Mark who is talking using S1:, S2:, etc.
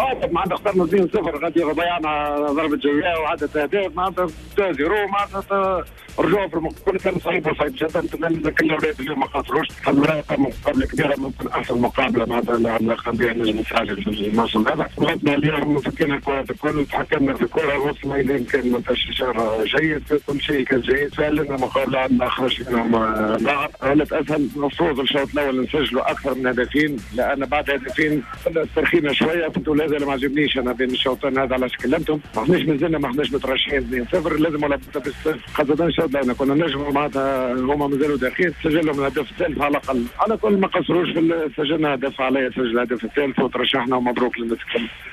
S1: معناتها خسرنا 2-0 غادي ضيعنا ضربة جزاء وعدد أهداف معناتها 2-0 معناتها رجوع في المقابل كان صعيب جدا. نتمنى كل الاولاد اليوم ما خسروش، المباراه مقابله كبيره ممكن احسن مقابله معناتها اللي خلينا نجم نساعد في الموسم هذا. وقتنا اليوم فكينا الكره الكل، تحكمنا في الكره، وصلنا الى كان انتشار جيد، كل شيء كان جيد. فعلا مقابله عندنا خرجنا ضغط ولت اسهل. المفروض الشوط الاول نسجلوا اكثر من هدفين، لان بعد هدفين استرخينا شويه. كنت هذا اللي ما عجبنيش انا بين الشوطين هذا، علاش كلمتهم ما احناش مازلنا ما احناش مترشحين 2-0، لازم ولا خاصه الشوط الاول كنا نجموا معناتها هما مازالوا داخلين سجلوا من الهدف الثالث على الاقل. على كل ما قصروش في سجلنا هدف عليه، سجل الهدف الثالث وترشحنا، ومبروك للناس الكل.